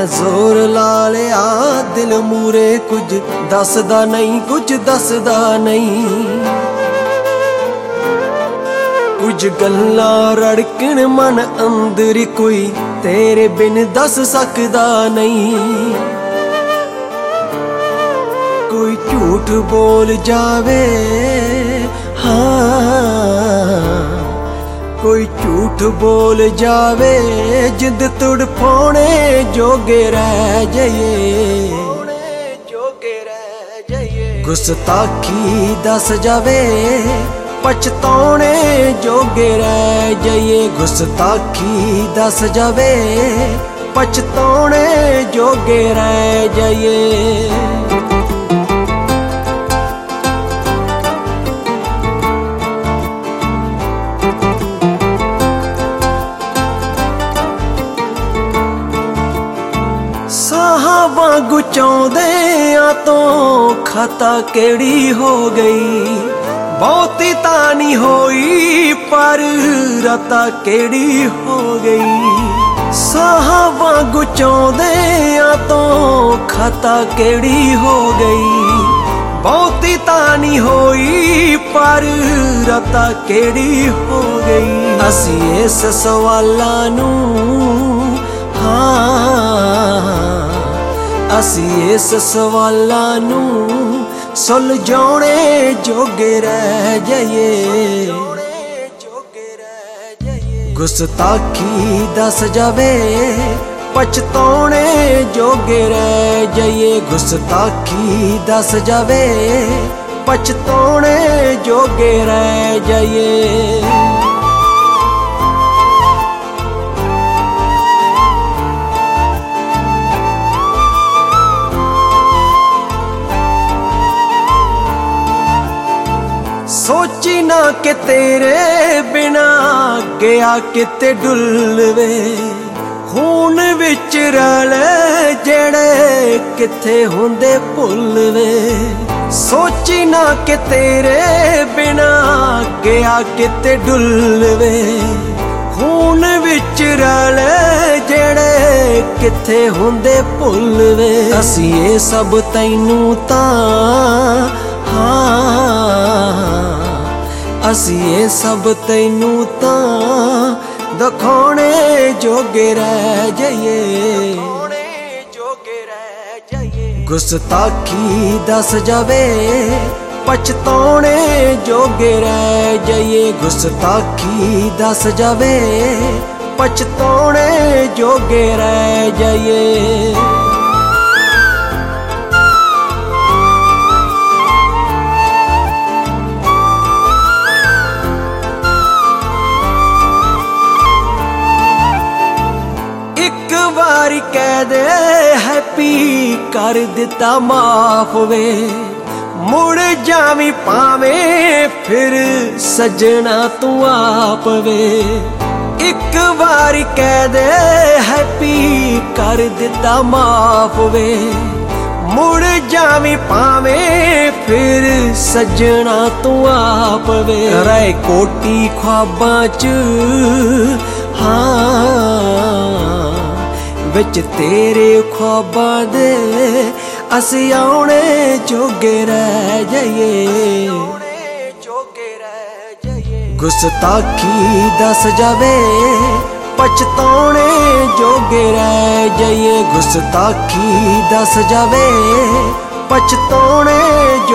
ਮੈਂ ਜ਼ੋਰ ਲਾ ਲਿਆ ਦਿਲ ਮੂਰੇ, ਕੁਝ ਦੱਸਦਾ ਨਹੀਂ, ਕੁਝ ਦੱਸਦਾ ਨਹੀਂ। ਕੁਝ ਗੱਲਾਂ ਰੜਕਣ ਮਨ ਅੰਦਰ, ਕੋਈ ਤੇਰੇ ਬਿਨ ਦੱਸ ਸਕਦਾ ਨਹੀਂ। ਕੋਈ ਝੂਠ ਬੋਲ ਜਾਵੇ, ਹਾਂ ਕੋਈ ਝੂਠ ਬੋਲ ਜਾਵੇ, ਜਿੰਦ ਤੜਫਾਉਣੇ ਜੋਗੇ ਰਹਿ ਜਾਈਏ, ਗੁਸਤਾਖੀ ਦੱਸ ਜਾਵੇ, ਪਛਤਾਉਣੇ ਜੋਗੇ ਰਹਿ ਜਾਈਏ। ਗੁਸਤਾਖੀ ਦੱਸ ਜਾਵੇ, ਪਛਤਾਉਣੇ ਜੋਗੇ ਰਹਿ ਜਾਈਏ। ਸਾਹਾਂ ਵਾਂਗੂ ਚਾਹੁੰਦਿਆਂ ਤੋਂ ਖਤਾ ਕਿਹੜੀ ਹੋ ਗਈ, ਬਹੁਤੀ ਤਾਂ ਨਹੀਂ ਹੋਈ ਪਰ ਰਤਾ ਕਿਹੜੀ ਹੋ ਗਈ। ਸਾਹਾਂ ਵਾਂਗੂ ਚਾਹੁੰਦਿਆਂ ਤੋਂ ਖਤਾ ਕਿਹੜੀ ਹੋ ਗਈ, ਬਹੁਤੀ ਤਾਂ ਨਹੀਂ ਹੋਈ ਪਰ ਰਤਾ ਕਿਹੜੀ ਹੋ ਗਈ। ਅਸੀਂ ਇਸ ਸਵਾਲਾਂ ਨੂੰ, ਅਸੀਂ ਇਸ ਸਵਾਲਾਂ ਨੂੰ ਸੁਲਝਾਉਣੇ ਜੋਗੇ ਰਹਿ ਜਾਈਏ। ਗੁਸਤਾਖੀ ਦੱਸ ਜਾਵੇ, ਪਛਤਾਉਣੇ ਜੋਗੇ ਰਹਿ ਜਾਈਏ। ਗੁਸਤਾਖੀ ਦੱਸ ਜਾਵੇ, ਪਛਤਾਉਣੇ ਜੋਗੇ ਰਹਿ ਜਾਈਏ। ਸੋਚੀ ਨਾ ਕਿ ਤੇਰੇ ਬਿਨਾ ਗਿਆ ਕਿਤੇ ਡੁੱਲਵੇ, ਖੂਨ ਵਿੱਚ ਰਲੇ ਜਿਹੜੇ ਕਿੱਥੇ ਹੁੰਦੇ ਭੁੱਲਵੇ। ਸੋਚੀ ਨਾ ਕਿ ਤੇਰੇ ਬਿਨਾ ਗਿਆ ਕਿਤੇ ਡੁੱਲਵੇ, ਖੂਨ ਵਿੱਚ ਰਲੇ ਜਿਹੜੇ ਕਿੱਥੇ ਹੁੰਦੇ ਭੁੱਲਵੇ। ਅਸੀਂ ਇਹ ਸਭ ਤੈਨੂੰ ਤਾਂ, ਅਸੀਂ ਇਹ ਸਭ ਤੈਨੂੰ ਤਾਂ ਦਿਖਾਉਣੇ ਜੋਗੇ ਰਹਿ ਜਾਈਏ। ਗੁਸਤਾਖੀ ਦੱਸ ਜਾਵੇ, ਪਛਤਾਉਣੇ ਜੋਗੇ ਰਹਿ ਜਾਈਏ। ਗੁਸਤਾਖੀ ਦੱਸ ਜਾਵੇ, ਪਛਤਾਉਣੇ ਜੋਗੇ ਰਹਿ ਜਾਈਏ। ਵਾਰੀ ਕਹਿ ਦੇ ਹੈਪੀ ਕਰ ਦਿੱਤਾ ਮਾਫ ਵੇ, ਮੁੜ ਜਾਵੀਂ ਭਾਵੇਂ ਫਿਰ ਸੱਜਣਾ ਤੂੰ ਆਪ ਵੇ। ਇੱਕ ਵਾਰੀ ਕਹਿ ਦੇ ਹੈਪੀ ਕਰ ਦਿੱਤਾ ਮਾਫ ਵੇ, ਮੁੜ ਜਾਵੀਂ ਭਾਵੇਂ ਫਿਰ ਸੱਜਣਾ ਤੂੰ ਆਪ ਵੇ। ਰਹਿ ਕੋਟੀ ਖ਼ਵਾਬਾਂ 'ਚ ਵਿੱਚ ਤੇਰੇ ਖ਼ਵਾਬਾਂ ਦੇ, ਅਸੀਂ ਆਉਣੇ ਜੋਗੇ ਰਹਿ ਜਾਈਏ। ਗੁਸਤਾਖੀ ਦੱਸ ਜਾਵੇ, ਪਛਤਾਉਣੇ ਜੋਗੇ ਰਹਿ ਜਾਈਏ। ਗੁਸਤਾਖੀ ਦੱਸ ਜਾਵੇ, ਪਛਤਾਉਣੇ